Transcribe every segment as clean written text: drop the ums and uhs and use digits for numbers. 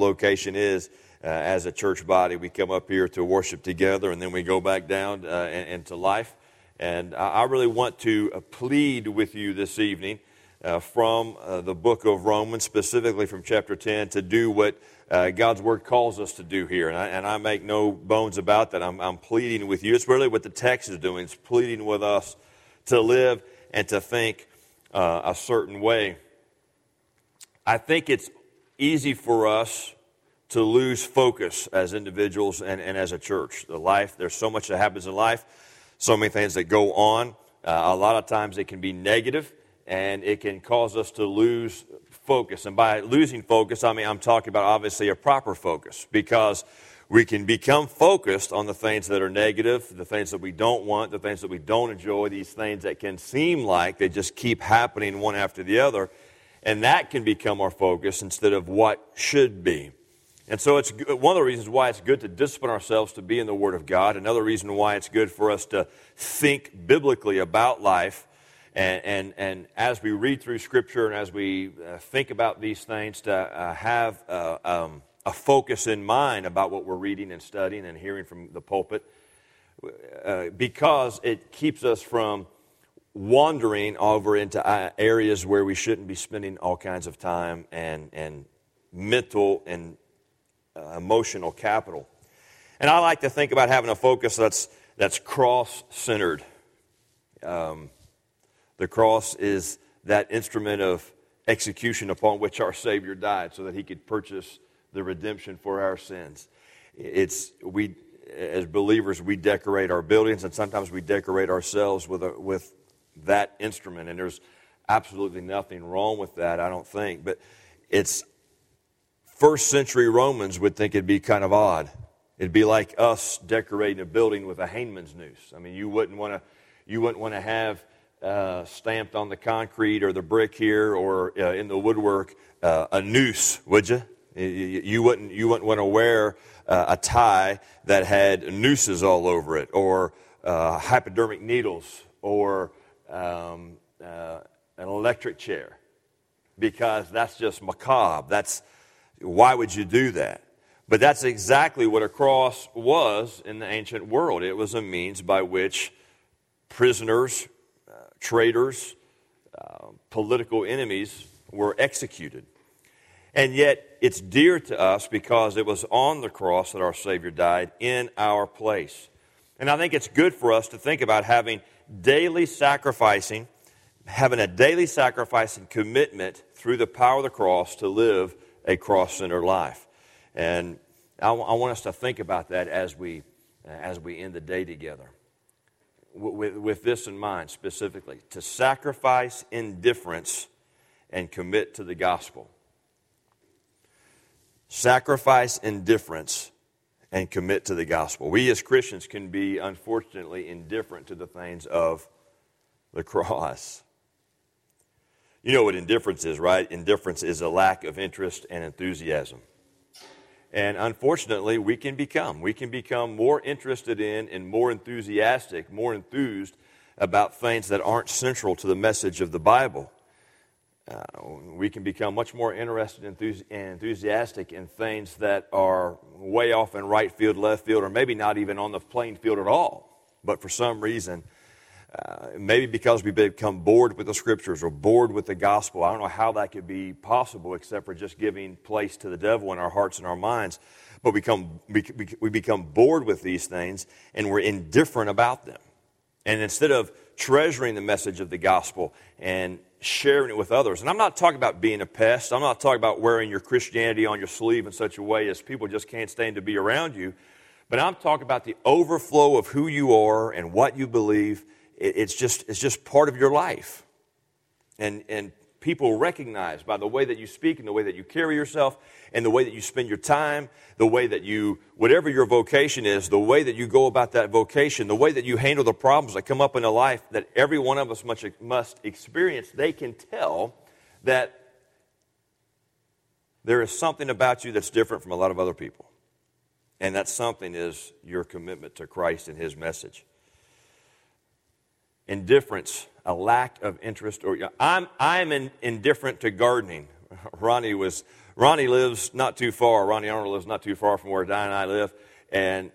location is, as a church body, we come up here to worship together, and then we go back down into life. And I really want to plead with you this evening from the book of Romans, specifically from chapter 10, to do what God's Word calls us to do here. And I make no bones about that. I'm pleading with you. It's really what the text is doing. It's pleading with us to live and to think a certain way. I think it's easy for us to lose focus as individuals and as a church. There's so much that happens in life, so many things that go on. A lot of times it can be negative, and it can cause us to lose focus. And by losing focus, I mean I'm talking about obviously a proper focus, because we can become focused on the things that are negative, the things that we don't want, the things that we don't enjoy, these things that can seem like they just keep happening one after the other. And that can become our focus instead of what should be. And so it's one of the reasons why it's good to discipline ourselves to be in the Word of God. Another reason why it's good for us to think biblically about life. And as we read through Scripture and as we think about these things, to have a focus in mind about what we're reading and studying and hearing from the pulpit, because it keeps us from wandering over into areas where we shouldn't be spending all kinds of time and mental and emotional capital. And I like to think about having a focus that's cross-centered. The cross is that instrument of execution upon which our Savior died so that He could purchase the redemption for our sins. We, as believers, we decorate our buildings, and sometimes we decorate ourselves with that instrument, and there's absolutely nothing wrong with that, I don't think. But it's first century Romans would think it'd be kind of odd. It'd be like us decorating a building with a hangman's noose. I mean, you wouldn't want to have stamped on the concrete or the brick here or in the woodwork a noose, would you? You wouldn't want to wear a tie that had nooses all over it, or hypodermic needles, or an electric chair, because that's just macabre. Why would you do that? But that's exactly what a cross was in the ancient world. It was a means by which prisoners, traitors, political enemies were executed. And yet it's dear to us because it was on the cross that our Savior died in our place. And I think it's good for us to think about having a daily sacrificing commitment through the power of the cross to live a cross-centered life. And I want us to think about that as we end the day together. With this in mind specifically, to sacrifice indifference and commit to the gospel. Sacrifice indifference and commit to the gospel. We as Christians can be, unfortunately, indifferent to the things of the cross. You know what indifference is, right? Indifference is a lack of interest and enthusiasm. And unfortunately, we can become more interested in and more enthusiastic, more enthused about things that aren't central to the message of the Bible. We can become much more interested and enthusiastic in things that are way off in right field, left field, or maybe not even on the playing field at all. But for some reason, maybe because we become bored with the Scriptures or bored with the gospel. I don't know how that could be possible except for just giving place to the devil in our hearts and our minds. But we become bored with these things, and we're indifferent about them. And instead of treasuring the message of the gospel and sharing it with others, and I'm not talking about being a pest. I'm not talking about wearing your Christianity on your sleeve in such a way as people just can't stand to be around you. But I'm talking about the overflow of who you are and what you believe. It's just part of your life. And people recognize by the way that you speak and the way that you carry yourself and the way that you spend your time, the way that you, whatever your vocation is, the way that you go about that vocation, the way that you handle the problems that come up in a life that every one of us must experience, they can tell that there is something about you that's different from a lot of other people. And that something is your commitment to Christ and His message. Indifference, a lack of interest, or I'm indifferent to gardening. Ronnie was Ronnie lives not too far. Ronnie Arnold lives not too far from where Diane and I live. And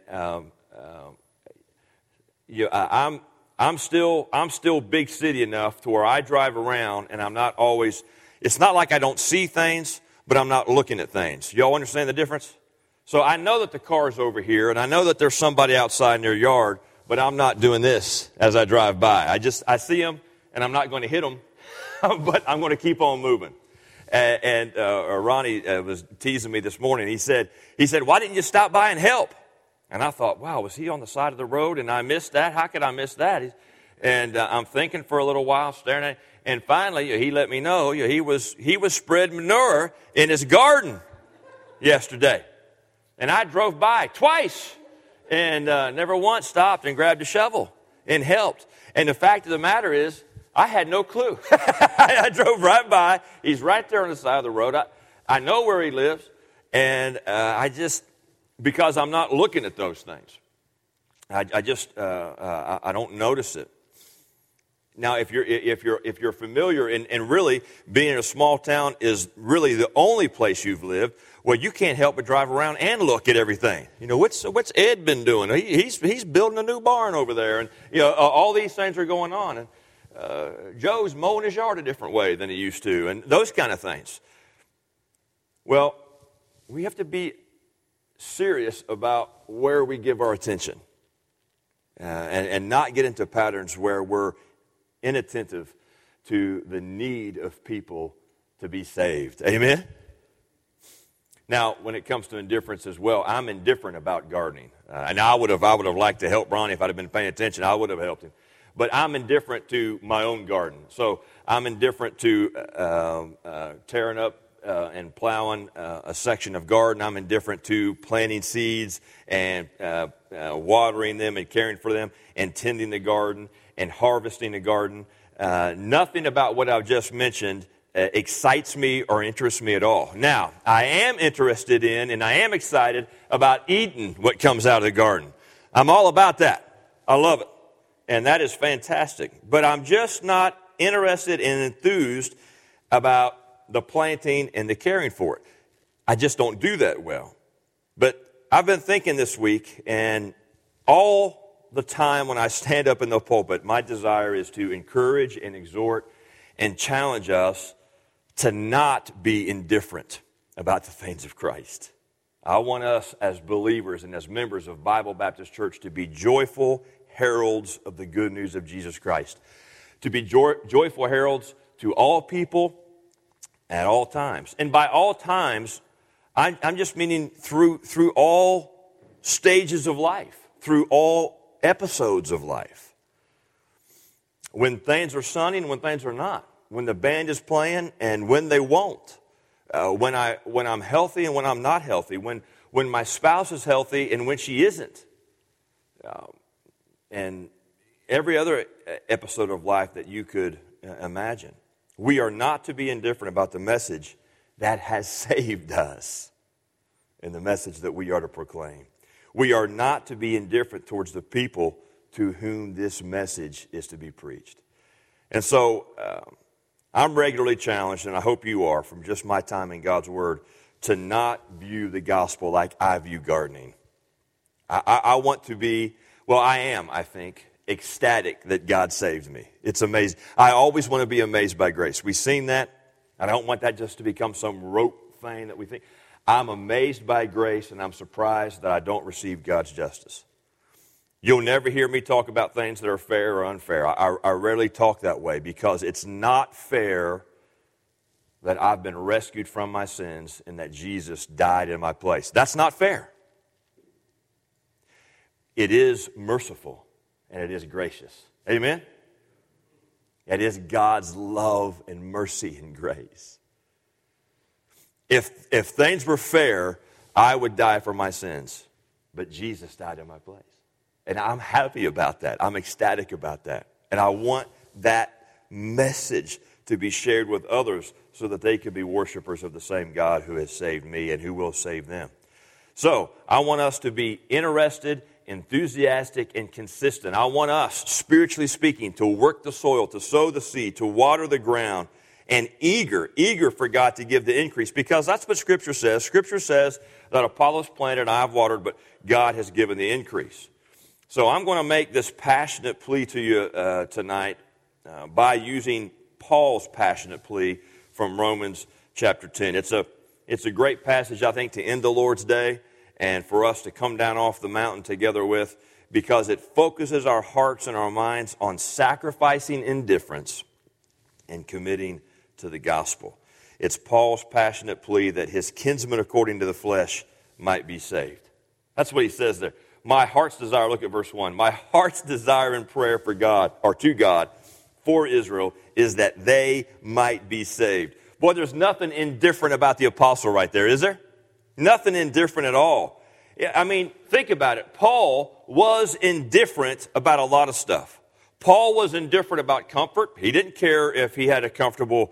I'm still big city enough to where I drive around and I'm not always, it's not like I don't see things, but I'm not looking at things. Y'all understand the difference? So I know that the car's over here and I know that there's somebody outside in their yard, but I'm not doing this as I drive by. I see them and I'm not going to hit them, but I'm going to keep on moving. And Ronnie was teasing me this morning. He said, why didn't you stop by and help? And I thought, wow, was he on the side of the road and I missed that? How could I miss that? And I'm thinking for a little while, staring at it. And finally, he let me know he was spreading manure in his garden yesterday. And I drove by twice and never once stopped and grabbed a shovel and helped. And the fact of the matter is, I had no clue. I drove right by. He's right there on the side of the road. I know where he lives. And because I'm not looking at those things, I don't notice it. Now, if you're familiar, and really being in a small town is really the only place you've lived, well, you can't help but drive around and look at everything. What's Ed been doing? He's building a new barn over there, and all these things are going on. And Joe's mowing his yard a different way than he used to, and those kind of things. Well, we have to be serious about where we give our attention, and not get into patterns where we're inattentive to the need of people to be saved. Amen? Now, when it comes to indifference as well, I'm indifferent about gardening. And I would have liked to help Ronnie if I'd have been paying attention. I would have helped him. But I'm indifferent to my own garden. So I'm indifferent to tearing up and plowing a section of garden. I'm indifferent to planting seeds and watering them and caring for them and tending the garden and harvesting the garden. Nothing about what I've just mentioned excites me or interests me at all. Now, I am interested in and I am excited about eating what comes out of the garden. I'm all about that. I love it. And that is fantastic. But I'm just not interested and enthused about the planting and the caring for it. I just don't do that well. But I've been thinking this week, and all the time when I stand up in the pulpit, my desire is to encourage and exhort and challenge us to not be indifferent about the things of Christ. I want us as believers and as members of Bible Baptist Church to be joyful heralds of the good news of Jesus Christ. To be joyful heralds to all people at all times. And by all times, I'm just meaning through all stages of life, through all episodes of life. When things are sunny and when things are not. When the band is playing and when they won't. When I'm healthy and when I'm not healthy. When my spouse is healthy and when she isn't. And every other episode of life that you could imagine. We are not to be indifferent about the message that has saved us and the message that we are to proclaim. We are not to be indifferent towards the people to whom this message is to be preached. And so I'm regularly challenged, and I hope you are, from just my time in God's Word, to not view the gospel like I view gardening. I want to be, well, I am, I think, ecstatic that God saved me. It's amazing. I always want to be amazed by grace. We've seen that. I don't want that just to become some rote thing that we think. I'm amazed by grace, and I'm surprised that I don't receive God's justice. You'll never hear me talk about things that are fair or unfair. I rarely talk that way because it's not fair that I've been rescued from my sins and that Jesus died in my place. That's not fair. It is merciful and it is gracious. Amen? It is God's love and mercy and grace. If things were fair, I would die for my sins. But Jesus died in my place. And I'm happy about that. I'm ecstatic about that. And I want that message to be shared with others so that they could be worshipers of the same God who has saved me and who will save them. So I want us to be interested, enthusiastic, and consistent. I want us, spiritually speaking, to work the soil, to sow the seed, to water the ground, and eager for God to give the increase, because that's what Scripture says. Scripture says that Apollos planted and I have watered, but God has given the increase. So I'm going to make this passionate plea to you tonight by using Paul's passionate plea from Romans chapter 10. It's a great passage, I think, to end the Lord's Day and for us to come down off the mountain together with, because it focuses our hearts and our minds on sacrificing indifference and committing to the gospel. It's Paul's passionate plea that his kinsmen according to the flesh might be saved. That's what he says there. My heart's desire, look at verse 1. My heart's desire in prayer for God, or to God, for Israel, is that they might be saved. Boy, there's nothing indifferent about the apostle right there, is there? Nothing indifferent at all. I mean, think about it. Paul was indifferent about a lot of stuff. Paul was indifferent about comfort. He didn't care if he had a comfortable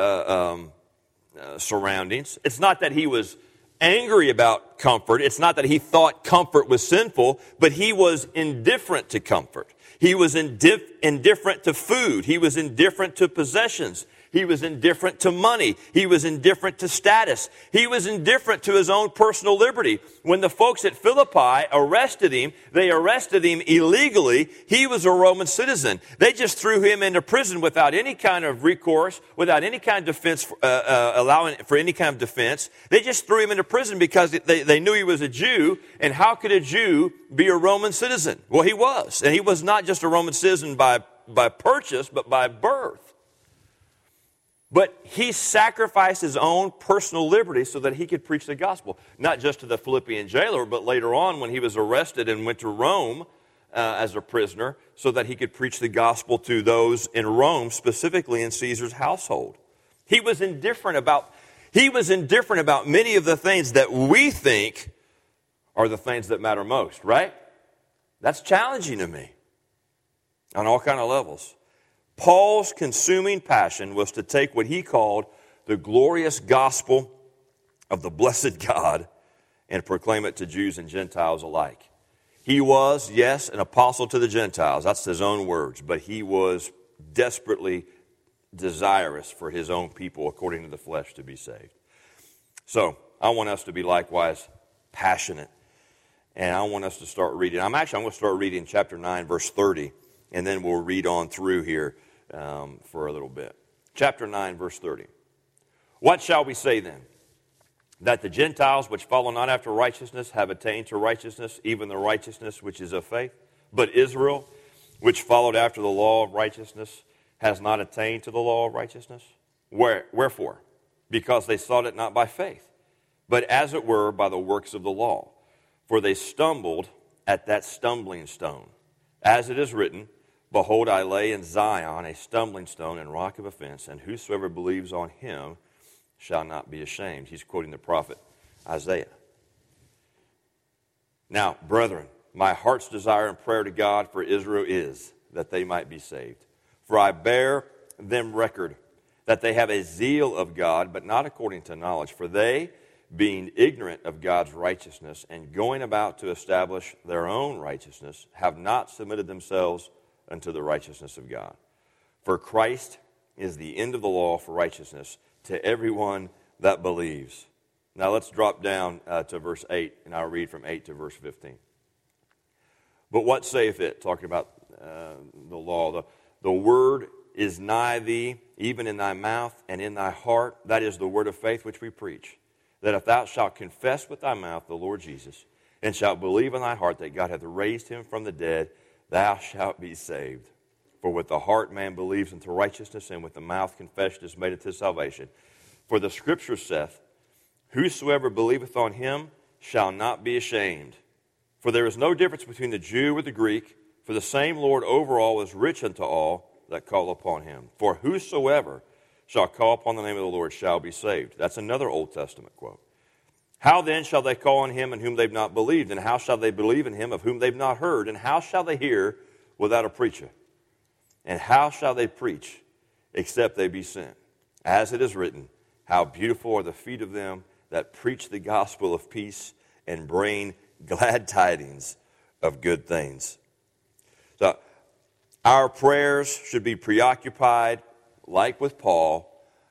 surroundings. It's not that he was angry about comfort. It's not that he thought comfort was sinful, but he was indifferent to comfort. He was indifferent to food. He was indifferent to possessions. He was indifferent to money. He was indifferent to status. He was indifferent to his own personal liberty. When the folks at Philippi arrested him, they arrested him illegally. He was a Roman citizen. They just threw him into prison without any kind of recourse, without any kind of defense, allowing for any kind of defense. They just threw him into prison because they knew he was a Jew. And how could a Jew be a Roman citizen? Well, he was. And he was not just a Roman citizen by purchase, but by birth. But he sacrificed his own personal liberty so that he could preach the gospel, not just to the Philippian jailer, but later on when he was arrested and went to Rome as a prisoner, so that he could preach the gospel to those in Rome, specifically in Caesar's household. He was indifferent about many of the things that we think are the things that matter most, right? That's challenging to me on all kind of levels. Paul's consuming passion was to take what he called the glorious gospel of the blessed God and proclaim it to Jews and Gentiles alike. He was, yes, an apostle to the Gentiles. That's his own words. But he was desperately desirous for his own people, according to the flesh, to be saved. So I want us to be likewise passionate. And I want us to start reading. I'm going to start reading chapter 9, verse 30. And then we'll read on through here for a little bit. Chapter 9, verse 30. What shall we say then? That the Gentiles which follow not after righteousness have attained to righteousness, even the righteousness which is of faith. But Israel, which followed after the law of righteousness, has not attained to the law of righteousness. Wherefore? Because they sought it not by faith, but as it were by the works of the law. For they stumbled at that stumbling stone. As it is written, Behold, I lay in Zion a stumbling stone and rock of offense, and whosoever believes on him shall not be ashamed. He's quoting the prophet Isaiah. Now, brethren, my heart's desire and prayer to God for Israel is that they might be saved. For I bear them record that they have a zeal of God, but not according to knowledge. For they, being ignorant of God's righteousness and going about to establish their own righteousness, have not submitted themselves unto the righteousness of God. For Christ is the end of the law for righteousness to everyone that believes. Now let's drop down to verse 8, and I'll read from 8 to verse 15. But what saith it? Talking about the law. The word is nigh thee, even in thy mouth and in thy heart. That is the word of faith which we preach. That if thou shalt confess with thy mouth the Lord Jesus, and shalt believe in thy heart that God hath raised him from the dead, thou shalt be saved. For with the heart man believes unto righteousness, and with the mouth confession is made unto salvation. For the Scripture saith, Whosoever believeth on him shall not be ashamed. For there is no difference between the Jew or the Greek, for the same Lord over all is rich unto all that call upon him. For whosoever shall call upon the name of the Lord shall be saved. That's another Old Testament quote. How then shall they call on him in whom they've not believed? And how shall they believe in him of whom they've not heard? And how shall they hear without a preacher? And how shall they preach except they be sent? As it is written, How beautiful are the feet of them that preach the gospel of peace and bring glad tidings of good things. So our prayers should be preoccupied, like with Paul,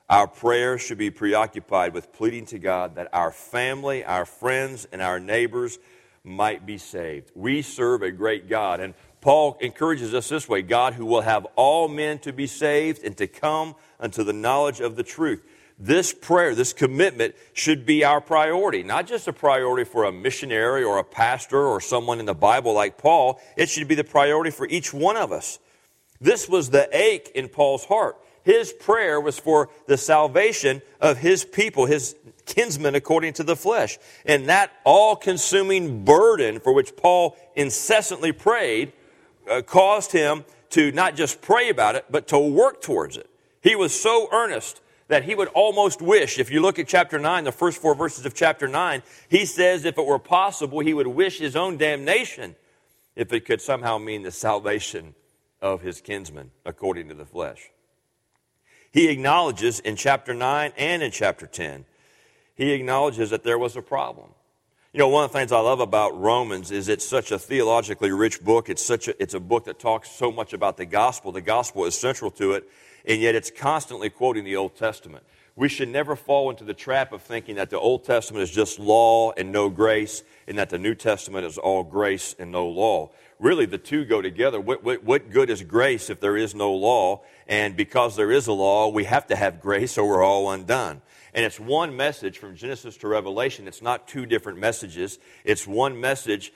Our prayers should be preoccupied with pleading to God that our family, our friends, and our neighbors might be saved. We serve a great God. And Paul encourages us this way: God who will have all men to be saved and to come unto the knowledge of the truth. This prayer, this commitment should be our priority, not just a priority for a missionary or a pastor or someone in the Bible like Paul. It should be the priority for each one of us. This was the ache in Paul's heart. His prayer was for the salvation of his people, his kinsmen according to the flesh. And that all-consuming burden for which Paul incessantly prayed caused him to not just pray about it, but to work towards it. He was so earnest that he would almost wish, if you look at chapter 9, the first 4 verses of chapter 9, he says if it were possible, he would wish his own damnation if it could somehow mean the salvation of his kinsmen according to the flesh. He acknowledges in chapter 9 and in chapter 10, he acknowledges that there was a problem. You know, one of the things I love about Romans is it's such a theologically rich book. It's a book that talks so much about the gospel. The gospel is central to it, and yet it's constantly quoting the Old Testament. We should never fall into the trap of thinking that the Old Testament is just law and no grace, and that the New Testament is all grace and no law. Really, the two go together. What good is grace if there is no law? And because there is a law, we have to have grace or we're all undone. And it's one message from Genesis to Revelation. It's not two different messages. It's one message.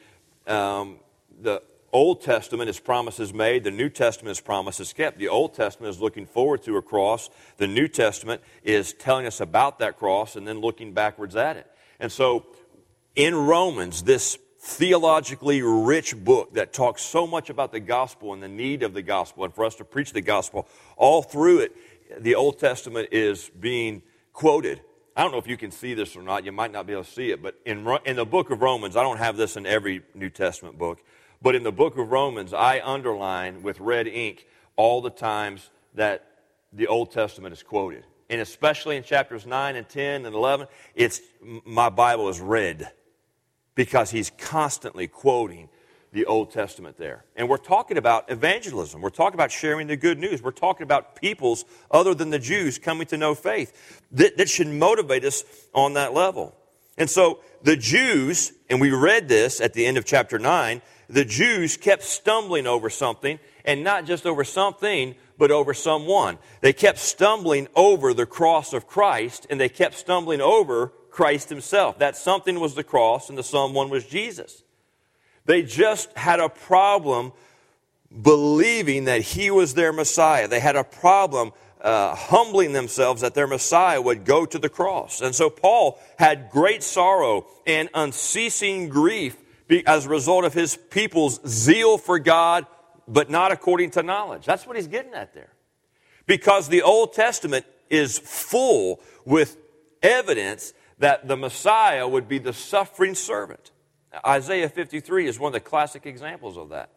The Old Testament is promises made. The New Testament is promises kept. The Old Testament is looking forward to a cross. The New Testament is telling us about that cross and then looking backwards at it. And so in Romans, this theologically rich book that talks so much about the gospel and the need of the gospel and for us to preach the gospel, all through it, the Old Testament is being quoted. I don't know if you can see this or not. You might not be able to see it, but in the book of Romans, I don't have this in every New Testament book, but in the book of Romans, I underline with red ink all the times that the Old Testament is quoted. And especially in chapters 9 and 10 and 11, my Bible is red because he's constantly quoting the Old Testament there. And we're talking about evangelism. We're talking about sharing the good news. We're talking about peoples other than the Jews coming to know faith. That should motivate us on that level. And so the Jews, and we read this at the end of chapter 9, the Jews kept stumbling over something, and not just over something, but over someone. They kept stumbling over the cross of Christ, and they kept stumbling over Christ himself. That something was the cross, and the someone was Jesus. They just had a problem believing that he was their Messiah. They had a problem humbling themselves that their Messiah would go to the cross. And so Paul had great sorrow and unceasing grief as a result of his people's zeal for God, but not according to knowledge. That's what he's getting at there. Because the Old Testament is full with evidence that the Messiah would be the suffering servant. Isaiah 53 is one of the classic examples of that.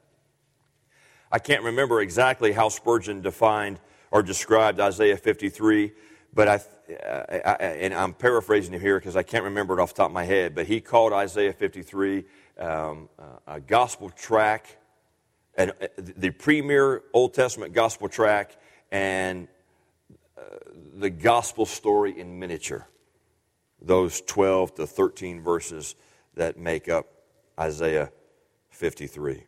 I can't remember exactly how Spurgeon defined or described Isaiah 53, but I'm paraphrasing him here because I can't remember it off the top of my head, but he called Isaiah 53 a gospel tract, and the premier Old Testament gospel tract, and the gospel story in miniature. Those 12 to 13 verses that make up Isaiah 53.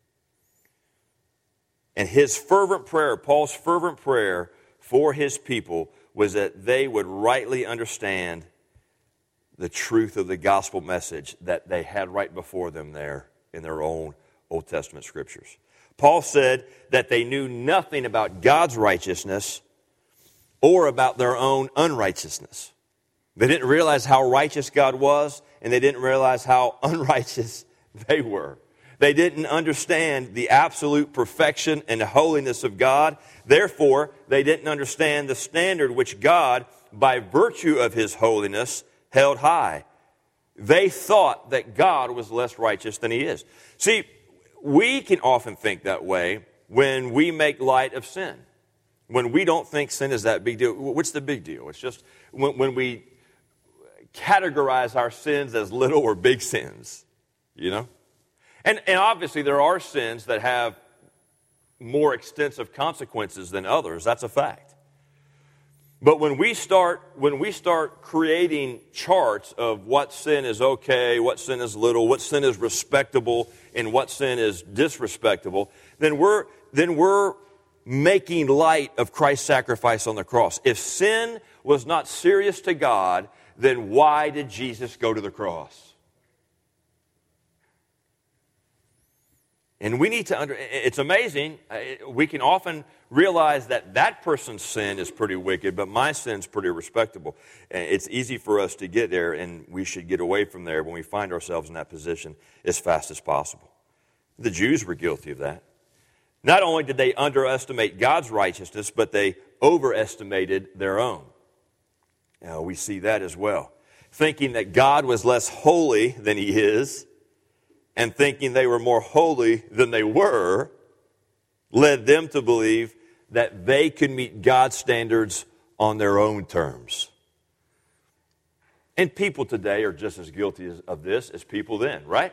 And his fervent prayer, Paul's fervent prayer for his people, was that they would rightly understand the truth of the gospel message that they had right before them there in their own Old Testament scriptures. Paul said that they knew nothing about God's righteousness or about their own unrighteousness. They didn't realize how righteous God was, and they didn't realize how unrighteous they were. They didn't understand the absolute perfection and holiness of God. Therefore, they didn't understand the standard which God, by virtue of his holiness, held high. They thought that God was less righteous than he is. See, we can often think that way when we make light of sin. When we don't think sin is that big deal. What's the big deal? It's just when we categorize our sins as little or big sins, you know? And obviously there are sins that have more extensive consequences than others. That's a fact. But when we start creating charts of what sin is okay, what sin is little, what sin is respectable, and what sin is disrespectable, then we're making light of Christ's sacrifice on the cross. If sin was not serious to God, then why did Jesus go to the cross? And we need to it's amazing. We can often realize that person's sin is pretty wicked, but my sin's pretty respectable. It's easy for us to get there, and we should get away from there when we find ourselves in that position as fast as possible. The Jews were guilty of that. Not only did they underestimate God's righteousness, but they overestimated their own. Now, we see that as well. Thinking that God was less holy than He is, and thinking they were more holy than they were, led them to believe that they could meet God's standards on their own terms. And people today are just as guilty of this as people then, right?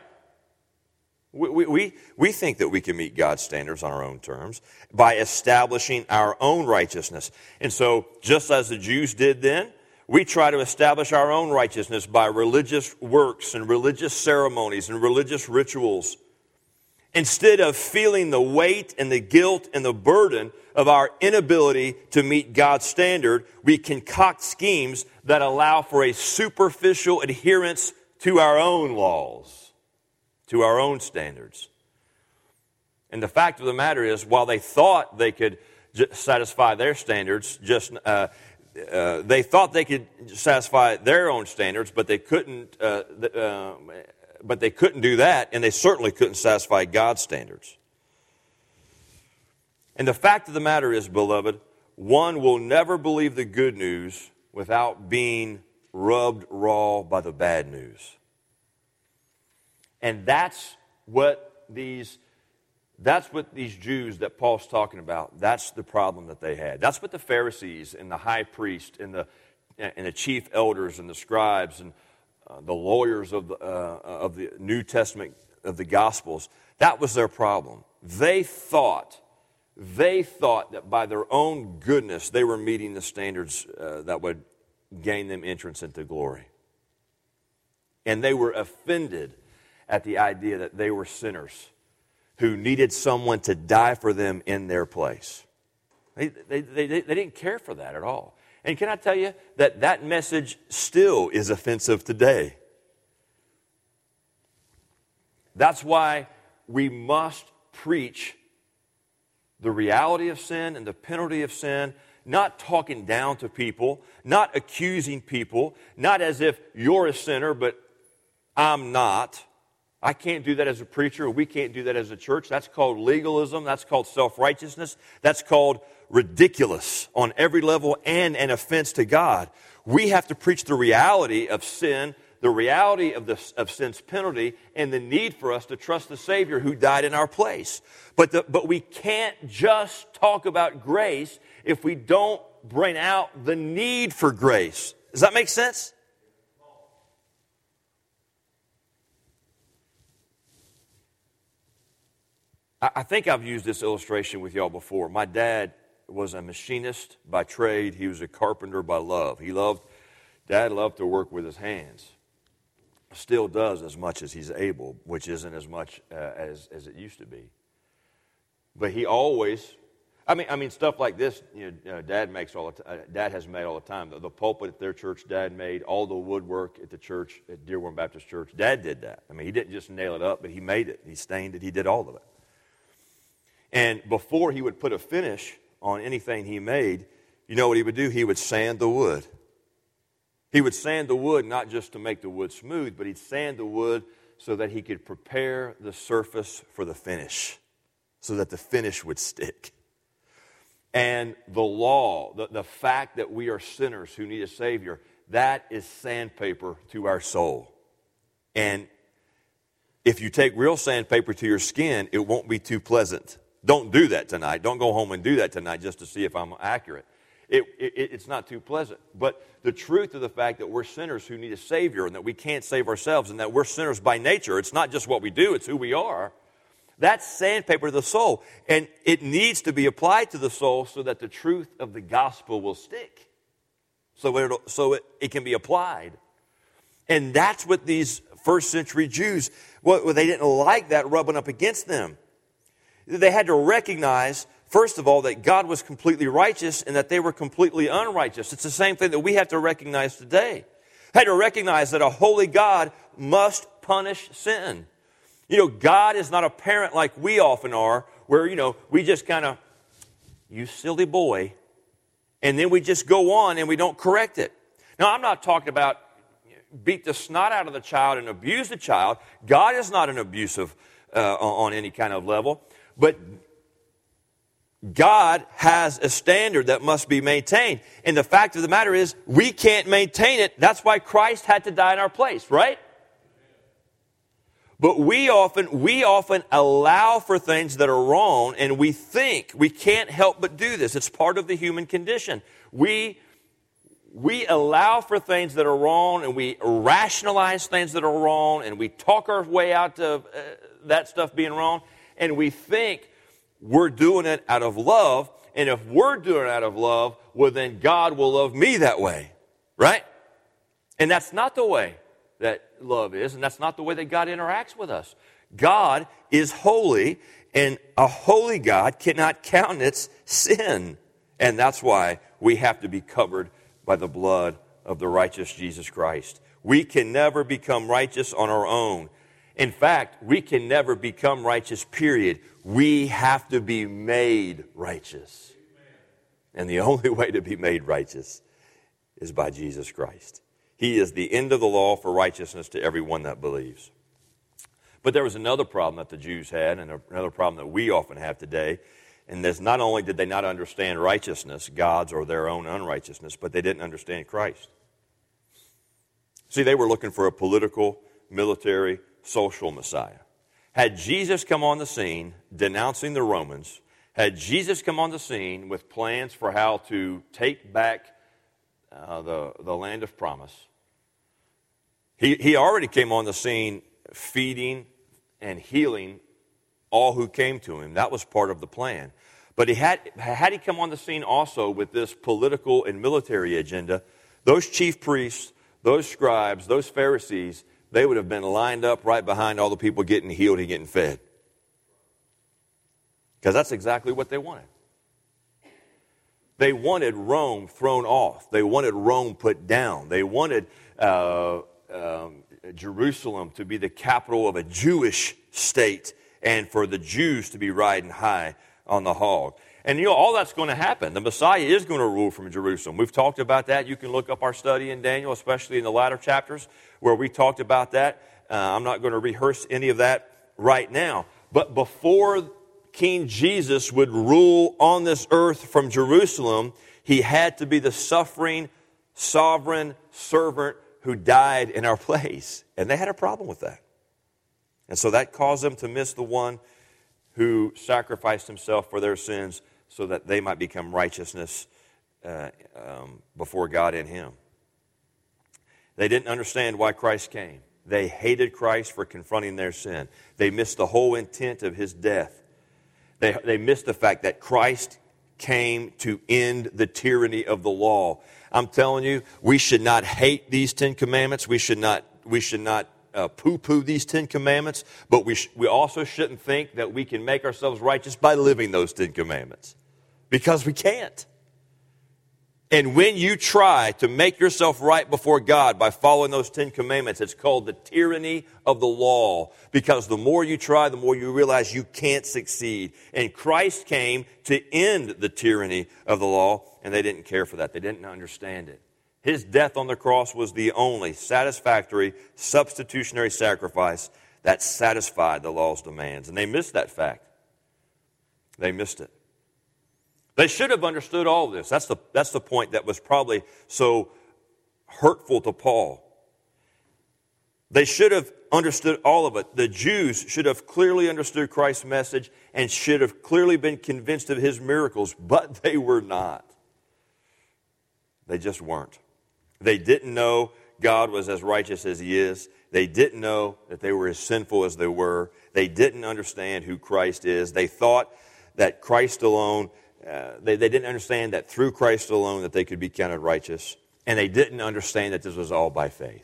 We think that we can meet God's standards on our own terms by establishing our own righteousness. And so, just as the Jews did then, we try to establish our own righteousness by religious works and religious ceremonies and religious rituals. Instead of feeling the weight and the guilt and the burden of our inability to meet God's standard, we concoct schemes that allow for a superficial adherence to our own laws, to our own standards. And the fact of the matter is, while they thought they could satisfy their standards, they thought they could satisfy their own standards, but they couldn't. But they couldn't do that, and they certainly couldn't satisfy God's standards. And the fact of the matter is, beloved, one will never believe the good news without being rubbed raw by the bad news. And that's what these Jews that Paul's talking about, that's the problem that they had. That's what the Pharisees and the high priest and the chief elders and the scribes and the lawyers of the New Testament, of the Gospels, that was their problem. They thought that by their own goodness they were meeting the standards that would gain them entrance into glory. And they were offended at the idea that they were sinners who needed someone to die for them in their place. They didn't care for that at all. And can I tell you that message still is offensive today? That's why we must preach the reality of sin and the penalty of sin, not talking down to people, not accusing people, not as if you're a sinner, but I'm not. I can't do that as a preacher. We can't do that as a church. That's called legalism. That's called self-righteousness. That's called ridiculous on every level and an offense to God. We have to preach the reality of sin, the reality of sin's penalty, and the need for us to trust the Savior who died in our place. But we can't just talk about grace if we don't bring out the need for grace. Does that make sense? I think I've used this illustration with y'all before. My dad was a machinist by trade. He was a carpenter by love. Dad loved to work with his hands. Still does as much as he's able, which isn't as much as it used to be. But he always, I mean, stuff like this, Dad makes all the time. Dad has made all the time. The pulpit at their church, Dad made. All the woodwork at the church, at Dearborn Baptist Church, Dad did that. I mean, he didn't just nail it up, but he made it. He stained it. He did all of it. And before he would put a finish on anything he made, you know what he would do? He would sand the wood. He would sand the wood not just to make the wood smooth, but he'd sand the wood so that he could prepare the surface for the finish, so that the finish would stick. And the law, the fact that we are sinners who need a Savior, that is sandpaper to our soul. And if you take real sandpaper to your skin, it won't be too pleasant. Don't do that tonight. Don't go home and do that tonight just to see if I'm accurate. It's not too pleasant. But the truth of the fact that we're sinners who need a Savior and that we can't save ourselves and that we're sinners by nature, it's not just what we do, it's who we are. That's sandpaper to the soul. And it needs to be applied to the soul so that the truth of the gospel will stick. so it can be applied. And that's what these first century Jews, they didn't like that rubbing up against them. They had to recognize, first of all, that God was completely righteous and that they were completely unrighteous. It's the same thing that we have to recognize today. They had to recognize that a holy God must punish sin. God is not a parent like we often are, where, we just kind of, you silly boy, and then we just go on and we don't correct it. Now, I'm not talking about beat the snot out of the child and abuse the child. God is not an abusive on any kind of level. But God has a standard that must be maintained. And the fact of the matter is, we can't maintain it. That's why Christ had to die in our place, right? But we often allow for things that are wrong, and we think we can't help but do this. It's part of the human condition. We allow for things that are wrong, and we rationalize things that are wrong, and we talk our way out to that stuff being wrong, and we think we're doing it out of love, and if we're doing it out of love, well, then God will love me that way, right? And that's not the way that love is, and that's not the way that God interacts with us. God is holy, and a holy God cannot countenance sin, and that's why we have to be covered by the blood of the righteous Jesus Christ. We can never become righteous on our own. In fact, we can never become righteous, period. We have to be made righteous. And the only way to be made righteous is by Jesus Christ. He is the end of the law for righteousness to everyone that believes. But there was another problem that the Jews had, and another problem that we often have today. And that's not only did they not understand righteousness, God's or their own unrighteousness, but they didn't understand Christ. See, they were looking for a political, military, social Messiah. Had Jesus come on the scene denouncing the Romans, had Jesus come on the scene with plans for how to take back the land of promise, he already came on the scene feeding and healing all who came to him. That was part of the plan. But had he come on the scene also with this political and military agenda, those chief priests, those scribes, those Pharisees, they would have been lined up right behind all the people getting healed and getting fed. Because that's exactly what they wanted. They wanted Rome thrown off. They wanted Rome put down. They wanted Jerusalem to be the capital of a Jewish state and for the Jews to be riding high on the hog. And all that's going to happen. The Messiah is going to rule from Jerusalem. We've talked about that. You can look up our study in Daniel, especially in the latter chapters, where we talked about that. I'm not going to rehearse any of that right now. But before King Jesus would rule on this earth from Jerusalem, he had to be the suffering, sovereign servant who died in our place. And they had a problem with that. And so that caused them to miss the one who sacrificed himself for their sins so that they might become righteousness before God in him. They didn't understand why Christ came. They hated Christ for confronting their sin. They missed the whole intent of his death. They missed the fact that Christ came to end the tyranny of the law. I'm telling you, we should not hate these 10 commandments. We should not poo-poo these 10 commandments, but we also shouldn't think that we can make ourselves righteous by living those 10 commandments, because we can't. And when you try to make yourself right before God by following those 10 commandments, it's called the tyranny of the law, because the more you try, the more you realize you can't succeed. And Christ came to end the tyranny of the law, and they didn't care for that. They didn't understand it. His death on the cross was the only satisfactory, substitutionary sacrifice that satisfied the law's demands. And they missed that fact. They missed it. They should have understood all of this. That's the point that was probably so hurtful to Paul. They should have understood all of it. The Jews should have clearly understood Christ's message and should have clearly been convinced of his miracles, but they were not. They just weren't. They didn't know God was as righteous as he is. They didn't know that they were as sinful as they were. They didn't understand who Christ is. They thought that Christ alone, they didn't understand that through Christ alone that they could be counted righteous. And they didn't understand that this was all by faith.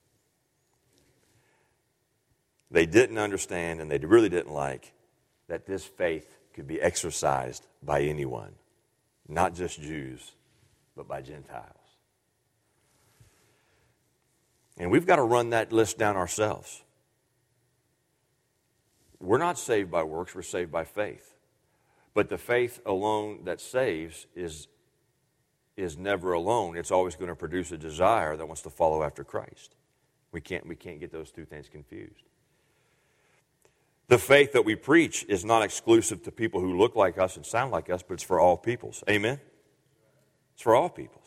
They didn't understand, and they really didn't like, that this faith could be exercised by anyone, not just Jews, but by Gentiles. And we've got to run that list down ourselves. We're not saved by works, we're saved by faith. But the faith alone that saves is never alone. It's always going to produce a desire that wants to follow after Christ. We can't get those two things confused. The faith that we preach is not exclusive to people who look like us and sound like us, but it's for all peoples. Amen? It's for all peoples.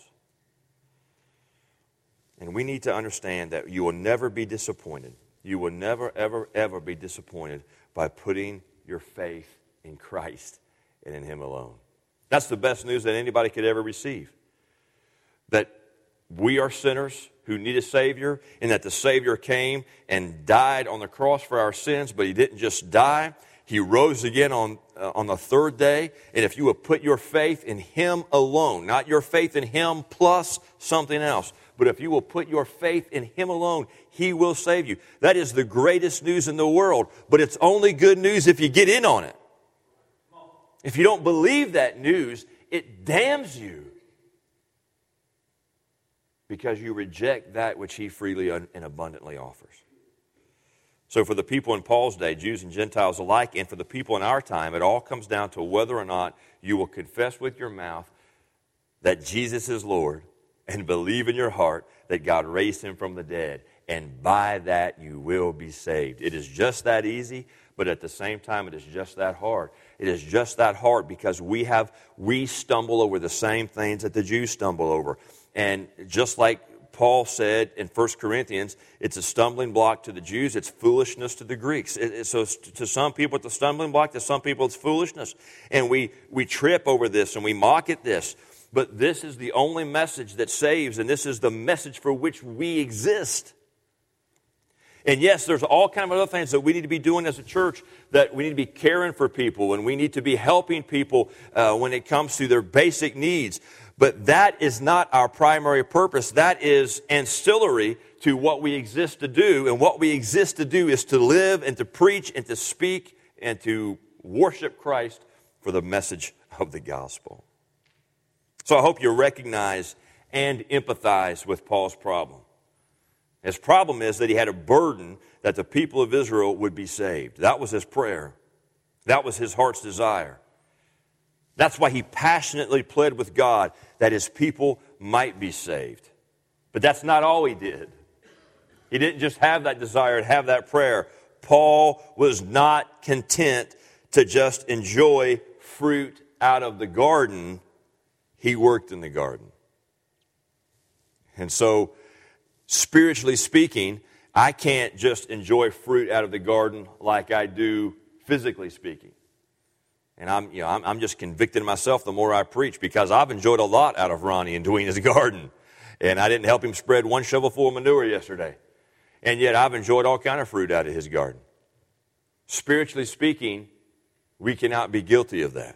And we need to understand that you will never be disappointed. You will never, ever, ever be disappointed by putting your faith in Christ and in Him alone. That's the best news that anybody could ever receive. That we are sinners who need a Savior, and that the Savior came and died on the cross for our sins, but He didn't just die. He rose again on the third day, and if you will put your faith in Him alone, not your faith in Him plus something else, but if you will put your faith in Him alone, He will save you. That is the greatest news in the world, but it's only good news if you get in on it. If you don't believe that news, it damns you, because you reject that which He freely and abundantly offers. So for the people in Paul's day, Jews and Gentiles alike, and for the people in our time, it all comes down to whether or not you will confess with your mouth that Jesus is Lord and believe in your heart that God raised Him from the dead. And by that you will be saved. It is just that easy, but at the same time it is just that hard. It is just that hard because we stumble over the same things that the Jews stumble over. And just like Paul said in 1 Corinthians, it's a stumbling block to the Jews, it's foolishness to the Greeks. So to some people it's a stumbling block, to some people it's foolishness. And we trip over this and we mock at this. But this is the only message that saves, and this is the message for which we exist. And yes, there's all kinds of other things that we need to be doing as a church, that we need to be caring for people, and we need to be helping people when it comes to their basic needs. But that is not our primary purpose. That is ancillary to what we exist to do. And what we exist to do is to live and to preach and to speak and to worship Christ for the message of the gospel. So I hope you recognize and empathize with Paul's problem. His problem is that he had a burden that the people of Israel would be saved. That was his prayer. That was his heart's desire. That's why he passionately pled with God that his people might be saved. But that's not all he did. He didn't just have that desire and have that prayer. Paul was not content to just enjoy fruit out of the garden. He worked in the garden. And so, spiritually speaking, I can't just enjoy fruit out of the garden like I do physically speaking. And I'm just convicting myself the more I preach, because I've enjoyed a lot out of Ronnie and Dwena's garden. And I didn't help him spread one shovelful of manure yesterday. And yet I've enjoyed all kind of fruit out of his garden. Spiritually speaking, we cannot be guilty of that.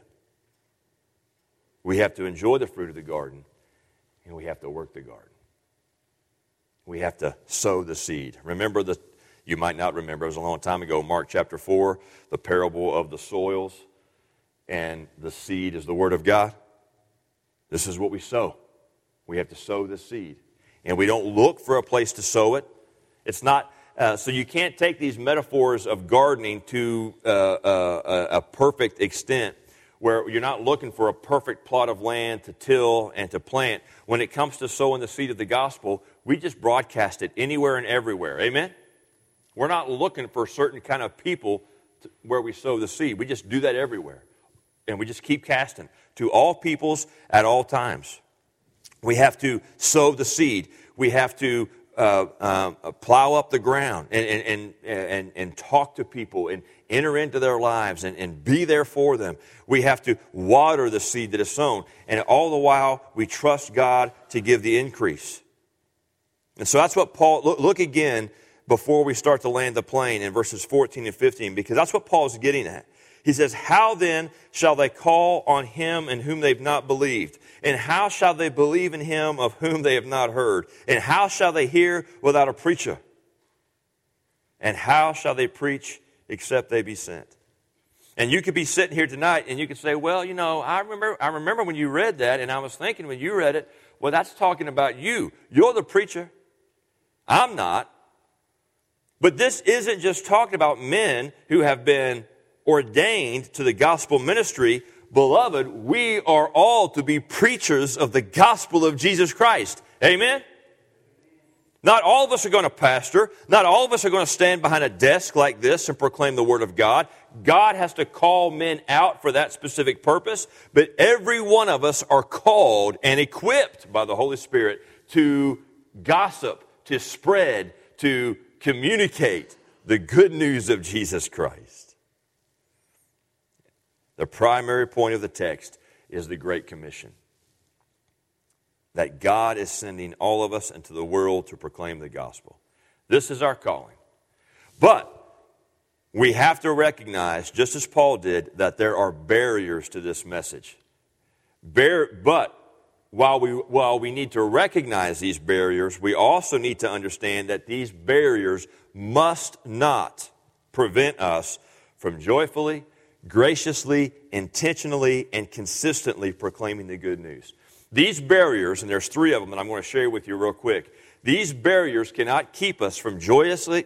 We have to enjoy the fruit of the garden, and we have to work the garden. We have to sow the seed. Remember, you might not remember, it was a long time ago, Mark chapter 4, the parable of the soils, and the seed is the word of God. This is what we sow. We have to sow the seed. And we don't look for a place to sow it. It's not, so you can't take these metaphors of gardening to a perfect extent, where you're not looking for a perfect plot of land to till and to plant. When it comes to sowing the seed of the gospel, we just broadcast it anywhere and everywhere. Amen? We're not looking for a certain kind of people where we sow the seed. We just do that everywhere. And we just keep casting to all peoples at all times. We have to sow the seed. We have to plow up the ground and talk to people and enter into their lives and be there for them. We have to water the seed that is sown. And all the while, we trust God to give the increase. And so that's what Paul, look again before we start to land the plane in verses 14 and 15, because that's what Paul's getting at. He says, how then shall they call on him in whom they've not believed? And how shall they believe in him of whom they have not heard? And how shall they hear without a preacher? And how shall they preach except they be sent? And you could be sitting here tonight and you could say, well, you know, I remember when you read that, and I was thinking when you read it, well, that's talking about you. You're the preacher. I'm not. But this isn't just talking about men who have been ordained to the gospel ministry. Beloved, we are all to be preachers of the gospel of Jesus Christ. Amen? Not all of us are going to pastor. Not all of us are going to stand behind a desk like this and proclaim the Word of God. God has to call men out for that specific purpose. But every one of us are called and equipped by the Holy Spirit to gossip, to spread, to communicate the good news of Jesus Christ. The primary point of the text is the Great Commission. That God is sending all of us into the world to proclaim the gospel. This is our calling. But we have to recognize, just as Paul did, that there are barriers to this message. But while we need to recognize these barriers, we also need to understand that these barriers must not prevent us from joyfully, graciously, intentionally, and consistently proclaiming the good news. These barriers, and there's 3 of them that I'm going to share with you real quick. These barriers cannot keep us from joyously,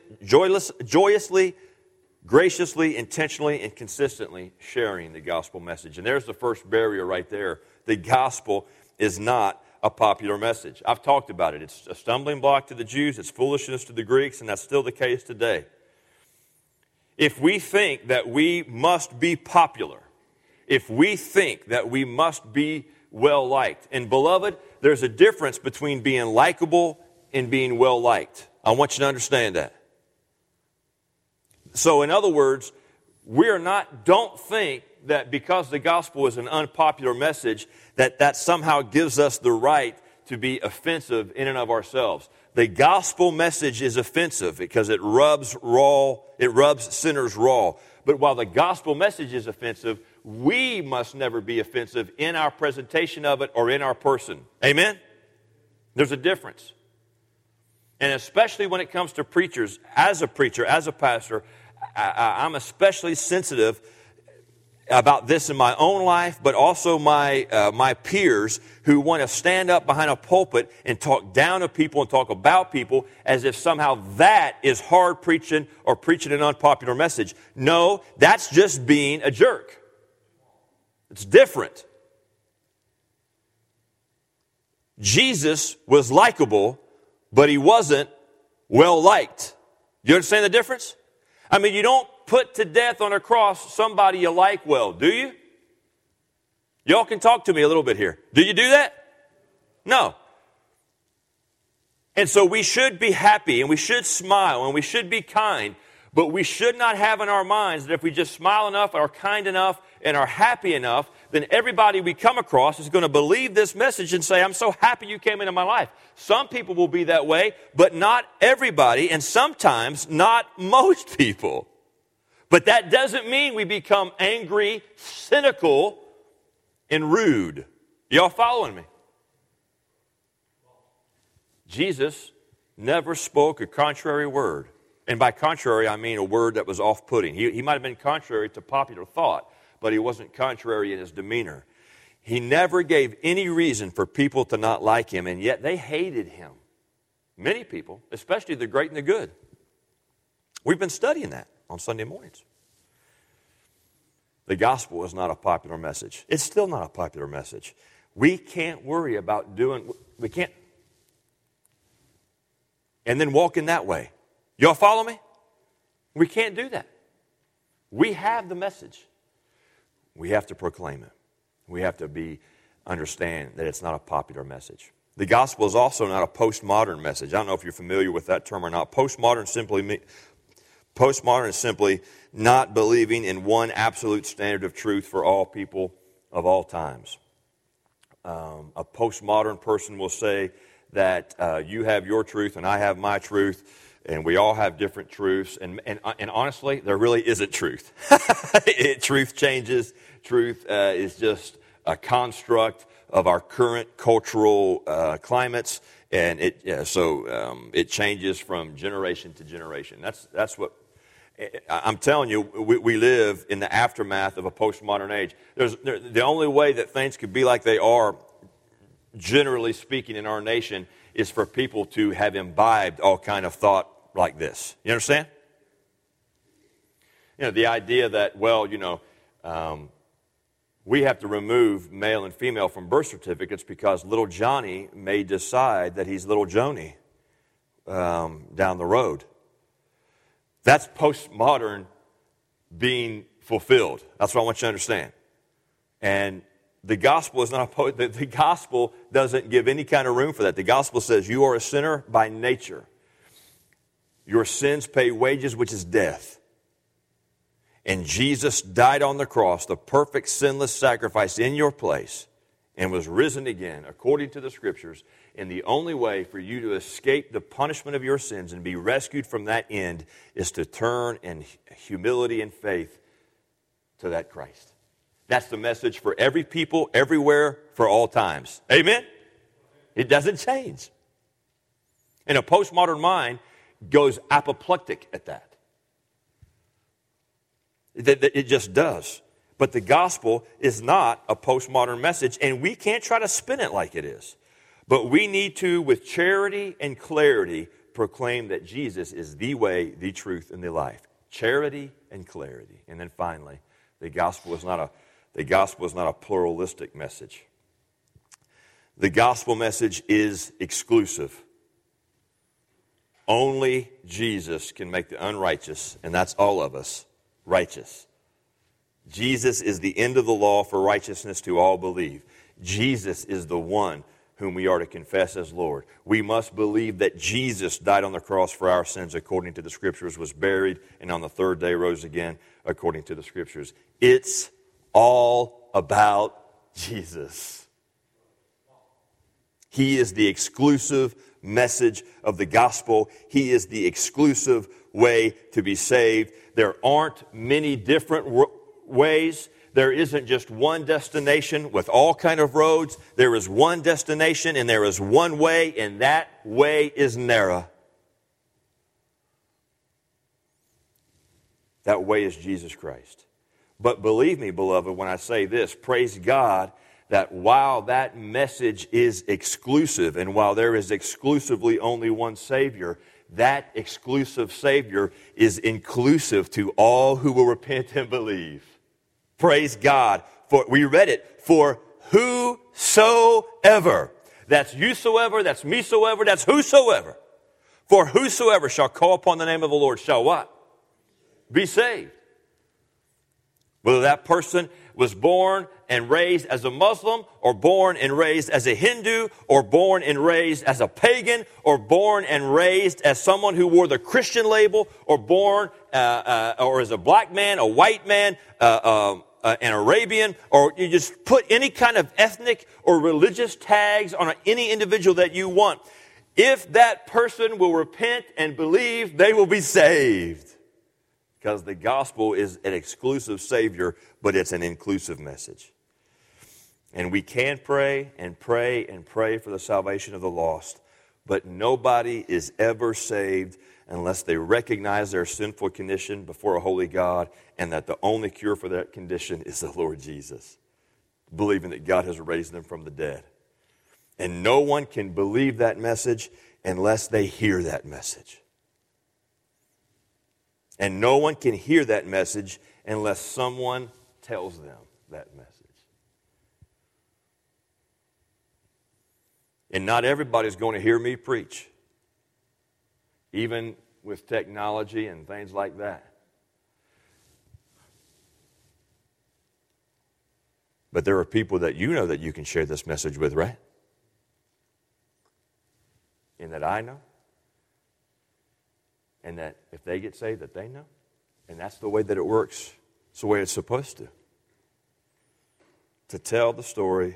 graciously, intentionally, and consistently sharing the gospel message. And there's the first barrier right there. The gospel is not a popular message. I've talked about it. It's a stumbling block to the Jews. It's foolishness to the Greeks, and that's still the case today. If we think that we must be popular, if we think that we must be well-liked, and beloved, there's a difference between being likable and being well-liked. I want you to understand that. So in other words, don't think that because the gospel is an unpopular message, that somehow gives us the right to be offensive in and of ourselves. The gospel message is offensive because it rubs sinners raw. But while the gospel message is offensive, we must never be offensive in our presentation of it or in our person. Amen? There's a difference. And especially when it comes to preachers, as a preacher, as a pastor, I'm especially sensitive about this in my own life, but also my peers who want to stand up behind a pulpit and talk down to people and talk about people as if somehow that is hard preaching or preaching an unpopular message. No, that's just being a jerk. It's different. Jesus was likable, but he wasn't well liked. You understand the difference? I mean, you don't put to death on a cross somebody you like well, do you? Y'all can talk to me a little bit here. Do you do that? No. And so we should be happy and we should smile and we should be kind, but we should not have in our minds that if we just smile enough, are kind enough, and are happy enough, then everybody we come across is going to believe this message and say, I'm so happy you came into my life. Some people will be that way, but not everybody, and sometimes not most people. But that doesn't mean we become angry, cynical, and rude. Y'all following me? Jesus never spoke a contrary word. And by contrary, I mean a word that was off-putting. He might have been contrary to popular thought, but he wasn't contrary in his demeanor. He never gave any reason for people to not like him, and yet they hated him. Many people, especially the great and the good. We've been studying that on Sunday mornings. The gospel is not a popular message. It's still not a popular message. We can't worry about we can't, and then walk in that way. Y'all follow me? We can't do that. We have the message. We have to proclaim it. We have to understand that it's not a popular message. The gospel is also not a postmodern message. I don't know if you're familiar with that term or not. Postmodern is simply not believing in one absolute standard of truth for all people of all times. A postmodern person will say that you have your truth and I have my truth. And we all have different truths. And honestly, there really isn't truth. Truth changes. Truth is just a construct of our current cultural climates. And it changes from generation to generation. That's what I'm telling you. We live in the aftermath of a postmodern age. The only way that things could be like they are, generally speaking, in our nation, is for people to have imbibed all kind of thought like this. You understand? The idea that, we have to remove male and female from birth certificates because little Johnny may decide that he's little Joni down the road. That's postmodern being fulfilled. That's what I want you to understand. And the gospel is not the gospel doesn't give any kind of room for that. The gospel says you are a sinner by nature. Your sins pay wages, which is death. And Jesus died on the cross, the perfect sinless sacrifice in your place, and was risen again, according to the Scriptures. And the only way for you to escape the punishment of your sins and be rescued from that end is to turn in humility and faith to that Christ. That's the message for every people, everywhere, for all times. Amen? It doesn't change. And a postmodern mind goes apoplectic at that. It just does. But the gospel is not a postmodern message, and we can't try to spin it like it is. But we need to, with charity and clarity, proclaim that Jesus is the way, the truth, and the life. Charity and clarity. And then finally, the gospel is not a pluralistic message. The gospel message is exclusive. Only Jesus can make the unrighteous, and that's all of us, righteous. Jesus is the end of the law for righteousness to all believe. Jesus is the one whom we are to confess as Lord. We must believe that Jesus died on the cross for our sins according to the Scriptures, was buried, and on the third day rose again according to the Scriptures. It's all about Jesus. He is the exclusive message of the gospel. He is the exclusive way to be saved. There aren't many different ways. There isn't just one destination with all kind of roads. There is one destination and there is one way, and that way is narrow. That way is Jesus Christ. But believe me, beloved, when I say this, praise God that while that message is exclusive and while there is exclusively only one Savior, that exclusive Savior is inclusive to all who will repent and believe. Praise God. For we read it, for whosoever. That's yousoever, that's mesoever, that's whosoever. For whosoever shall call upon the name of the Lord shall what? Be saved. Whether that person was born and raised as a Muslim, or born and raised as a Hindu, or born and raised as a pagan, or born and raised as someone who wore the Christian label, or born or as a black man, a white man, an Arabian, or you just put any kind of ethnic or religious tags on any individual that you want. If that person will repent and believe, they will be saved. Because the gospel is an exclusive Savior, but it's an inclusive message. And we can pray and pray and pray for the salvation of the lost, but nobody is ever saved unless they recognize their sinful condition before a holy God, and that the only cure for that condition is the Lord Jesus, believing that God has raised them from the dead. And no one can believe that message unless they hear that message. And no one can hear that message unless someone tells them that message. And not everybody's going to hear me preach, even with technology and things like that. But there are people that you know that you can share this message with, right? And that I know. And that if they get saved, that they know. And that's the way that it works. It's the way it's supposed to. To tell the story.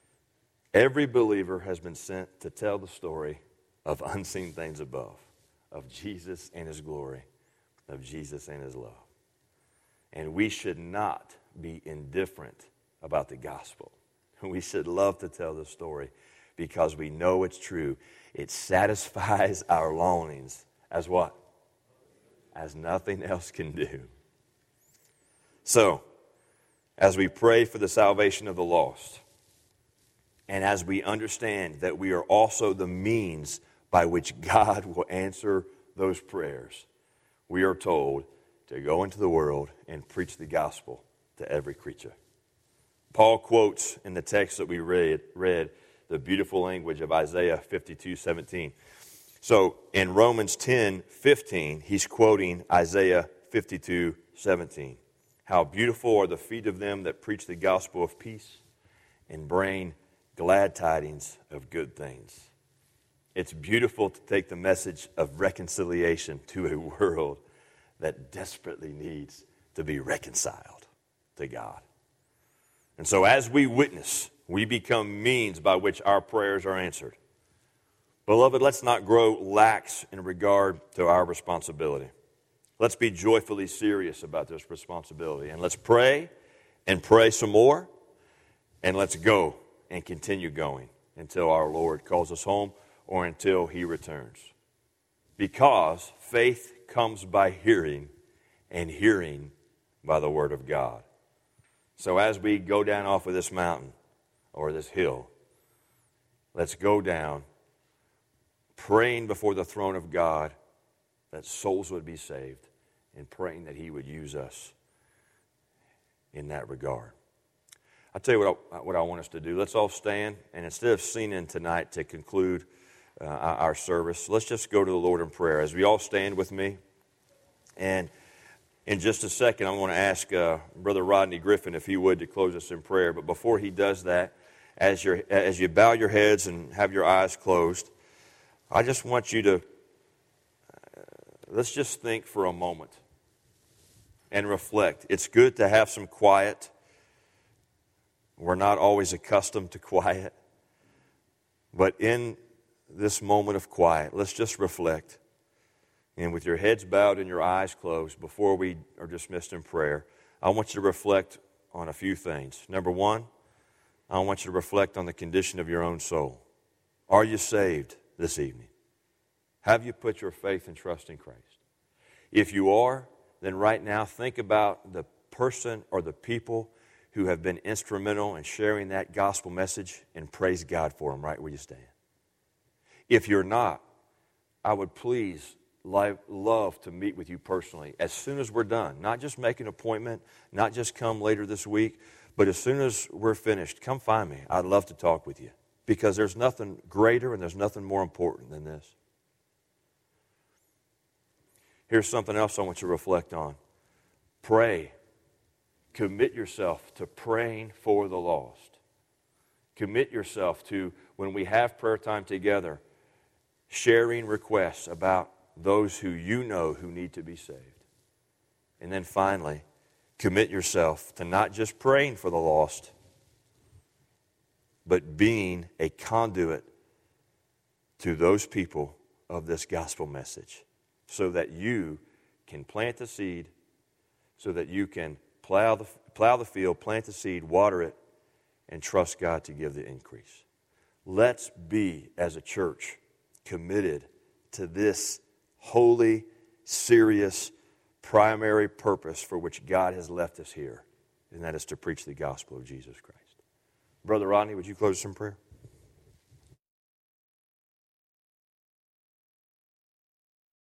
Every believer has been sent to tell the story of unseen things above. of Jesus and his glory, of Jesus and his love. And we should not be indifferent about the gospel. We should love to tell the story because we know it's true. It satisfies our longings as what? As nothing else can do. So, as we pray for the salvation of the lost, and as we understand that we are also the means by which God will answer those prayers, we are told to go into the world and preach the gospel to every creature. Paul quotes in the text that we read the beautiful language of Isaiah 52:17. So in Romans 10:15, he's quoting Isaiah 52:17. How beautiful are the feet of them that preach the gospel of peace and bring glad tidings of good things. It's beautiful to take the message of reconciliation to a world that desperately needs to be reconciled to God. And so as we witness, we become means by which our prayers are answered. Beloved, let's not grow lax in regard to our responsibility. Let's be joyfully serious about this responsibility. And let's pray and pray some more. And let's go and continue going until our Lord calls us home or until he returns. Because faith comes by hearing, and hearing by the word of God. So as we go down off of this mountain or this hill, let's go down praying before the throne of God that souls would be saved and praying that he would use us in that regard. I'll tell you what I want us to do. Let's all stand, and instead of singing tonight to conclude our service, let's just go to the Lord in prayer. As we all stand with me, and in just a second, I'm going to ask Brother Rodney Griffin if he would to close us in prayer. But before he does that, as you bow your heads and have your eyes closed, I just want you to, let's just think for a moment and reflect. It's good to have some quiet. We're not always accustomed to quiet. But in this moment of quiet, let's just reflect. And with your heads bowed and your eyes closed, before we are dismissed in prayer, I want you to reflect on a few things. Number one, I want you to reflect on the condition of your own soul. Are you saved this evening? Have you put your faith and trust in Christ? If you are, then right now think about the person or the people who have been instrumental in sharing that gospel message and praise God for them right where you stand. If you're not, I would please love to meet with you personally as soon as we're done. Not just make an appointment, not just come later this week, but as soon as we're finished, come find me. I'd love to talk with you because there's nothing greater and there's nothing more important than this. Here's something else I want you to reflect on. Pray. Commit yourself to praying for the lost. Commit yourself to, when we have prayer time together, sharing requests about those who you know who need to be saved. And then finally, commit yourself to not just praying for the lost, but being a conduit to those people of this gospel message so that you can plant the seed, so that you can plow the field, plant the seed, water it, and trust God to give the increase. Let's be, as a church, committed to this holy, serious, primary purpose for which God has left us here, and that is to preach the gospel of Jesus Christ. Brother Rodney, would you close us in prayer?